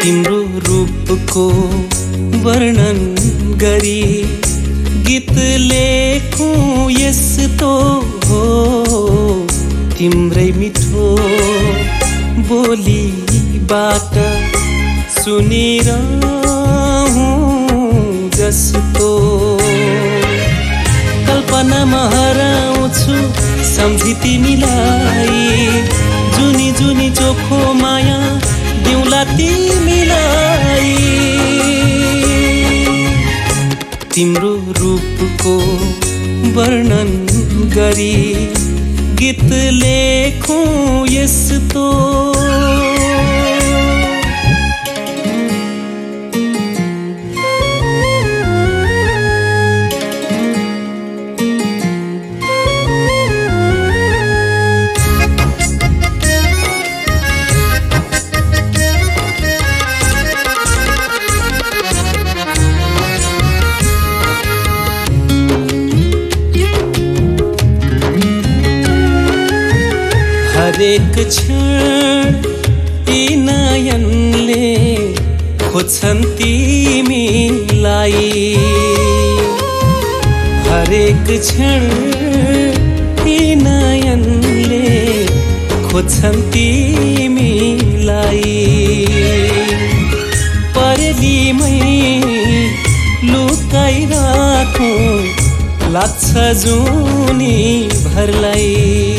तिम्रो रूपको वर्णन गरी गीत लेखौं यस्तो हो। तिम्रै मिठो बोलीबाट सुनिरहूं जस्तो। कल्पनामा हराउँछु सम्झी तिमीलाई, जुनी जुनी चोखो माया दिउँला तिमीलाई। तिम्रो रूपको वर्णन गरी गीत लेखौं यस्तो। हरेक क्षण यी नयनले खोज्छन् तिमीलाई। हरेक क्षण यी नयनले खोज्छन् तिमीलाई। परेलीमै लुकाइराखौं लाग्छ जुनी भरलाई।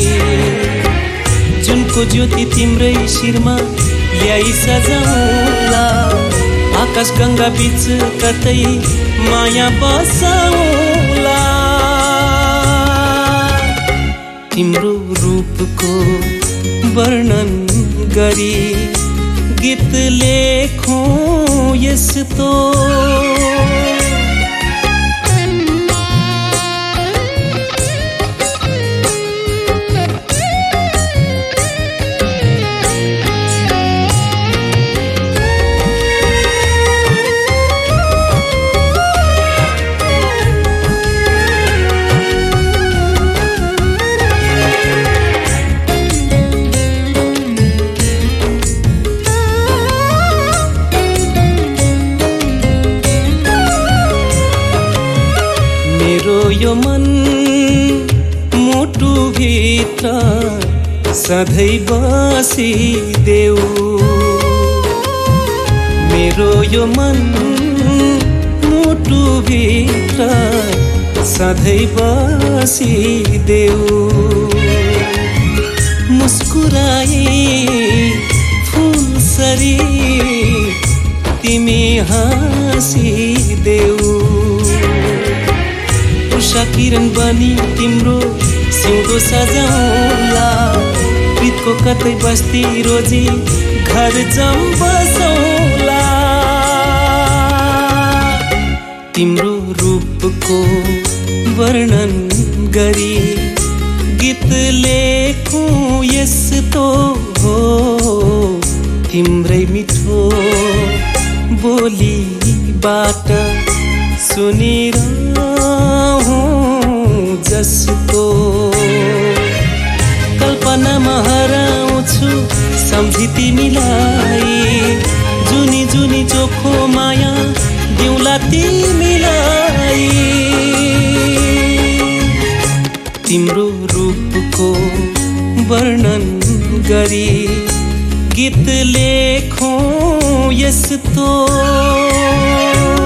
जुनको ज्योति तिम्रै शिरमा ल्याई सजाउँला, आकाश गंगा बीच कतै माया बसाउँला। तिम्रो रूपको वर्णन गरी गीत लेखौं यस्तो। मेरो यो मन मुटु भित्र सधैँ बसिदेऊ। मेरो यो मन मुटु भित्र सधैँ बसिदेऊ। मुस्कुराई फुलसरी तिमी हाँसिदेऊ। उषा किरण बनी तिम्रो सिउँदो सजाउँला, प्रीतको कतै बस्ती रोजी घर जम बसौँला। तिम्रो रूपको वर्णन गरी गीत लेखौं यस्तो हो। तिम्रै मिठो बोलीबाट सुनिरहूं जस्तो। कल्पनामा हराउँछु सम्झी तिमीलाई, जुनी जुनी चोखो माया दिउँला तिमीलाई। तिम्रो रूपको वर्णन गरी गीत लेखौं यस्तो।